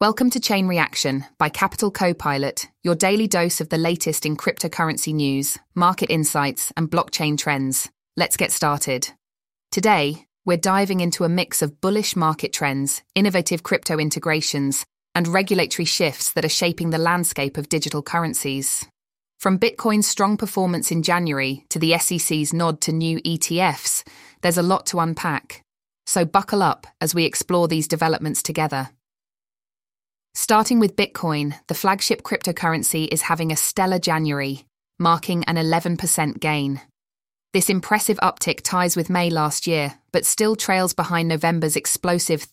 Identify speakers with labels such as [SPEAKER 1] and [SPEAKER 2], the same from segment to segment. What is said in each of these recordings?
[SPEAKER 1] Welcome to Chain Reaction by Capital Copilot, your daily dose of the latest in cryptocurrency news, market insights, and blockchain trends. Let's get started. Today, we're diving into a mix of bullish market trends, innovative crypto integrations, and regulatory shifts that are shaping the landscape of digital currencies. From Bitcoin's strong performance in January to the SEC's nod to new ETFs, there's a lot to unpack. So buckle up as we explore these developments together. Starting with Bitcoin, the flagship cryptocurrency is having a stellar January, marking an 11% gain. This impressive uptick ties with May last year, but still trails behind November's explosive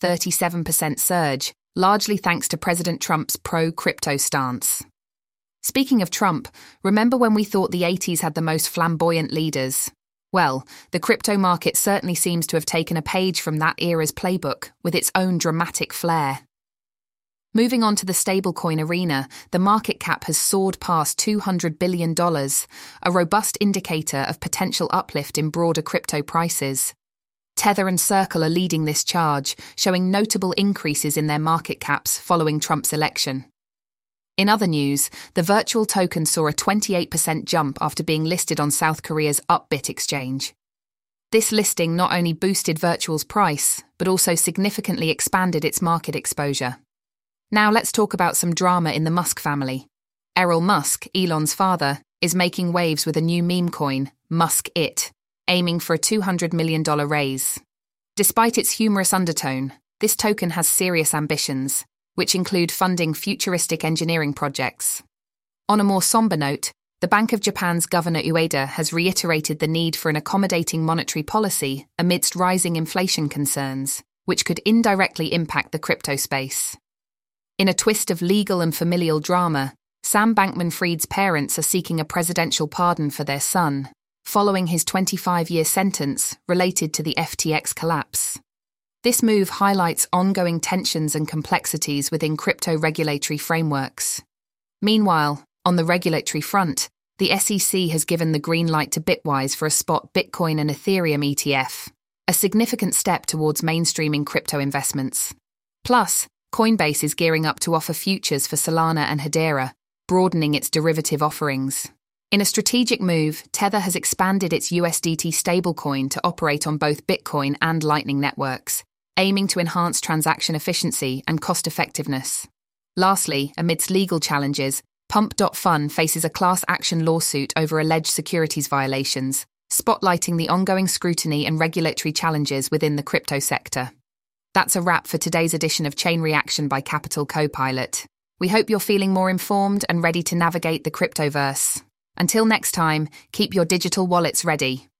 [SPEAKER 1] 37% surge, largely thanks to President Trump's pro-crypto stance. Speaking of Trump, remember when we thought the 80s had the most flamboyant leaders? Well, the crypto market certainly seems to have taken a page from that era's playbook, with its own dramatic flair. Moving on to the stablecoin arena, the market cap has soared past $200 billion, a robust indicator of potential uplift in broader crypto prices. Tether and Circle are leading this charge, showing notable increases in their market caps following Trump's election. In other news, the virtual token saw a 28% jump after being listed on South Korea's Upbit exchange. This listing not only boosted Virtual's price, but also significantly expanded its market exposure. Now let's talk about some drama in the Musk family. Errol Musk, Elon's father, is making waves with a new meme coin, Musk-It, aiming for a $200 million raise. Despite its humorous undertone, this token has serious ambitions, which include funding futuristic engineering projects. On a more somber note, the Bank of Japan's Governor Ueda has reiterated the need for an accommodating monetary policy amidst rising inflation concerns, which could indirectly impact the crypto space. In a twist of legal and familial drama, Sam Bankman-Fried's parents are seeking a presidential pardon for their son, following his 25-year sentence related to the FTX collapse. This move highlights ongoing tensions and complexities within crypto regulatory frameworks. Meanwhile, on the regulatory front, the SEC has given the green light to Bitwise for a spot Bitcoin and Ethereum ETF, a significant step towards mainstreaming crypto investments. Plus, Coinbase is gearing up to offer futures for Solana and Hedera, broadening its derivative offerings. In a strategic move, Tether has expanded its USDT stablecoin to operate on both Bitcoin and Lightning networks, aiming to enhance transaction efficiency and cost-effectiveness. Lastly, amidst legal challenges, Pump.Fun faces a class action lawsuit over alleged securities violations, spotlighting the ongoing scrutiny and regulatory challenges within the crypto sector. That's a wrap for today's edition of Chain Reaction by Capital Copilot. We hope you're feeling more informed and ready to navigate the cryptoverse. Until next time, keep your digital wallets ready.